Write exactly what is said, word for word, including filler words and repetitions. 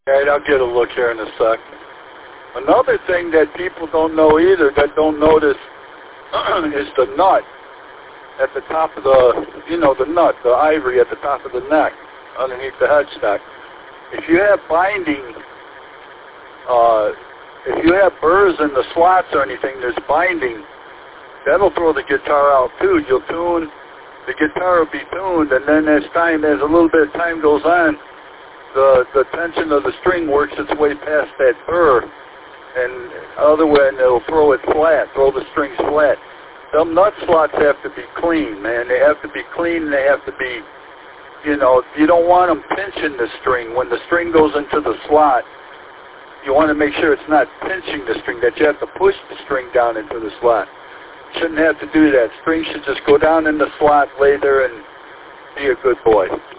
All right, I'll get a look here in a sec. Another thing that people don't know either, that don't notice, is the nut at the top of the, you know, the nut, the ivory at the top of the neck, underneath the headstock. If you have binding, uh, if you have burrs in the slots or anything, there's binding, that'll throw the guitar out too. You'll tune, the guitar will be tuned, and then as time, as a little bit of time goes on, the, the tension of the string works its way past that burr, and other way, and it'll throw it flat, throw the strings flat. Them nut slots have to be clean, man. They have to be clean, and they have to be, you know, you don't want them pinching the string. When the string goes into the slot, you want to make sure it's not pinching the string, that you have to push the string down into the slot. Shouldn't have to do that. String should just go down in the slot, lay there, and be a good boy.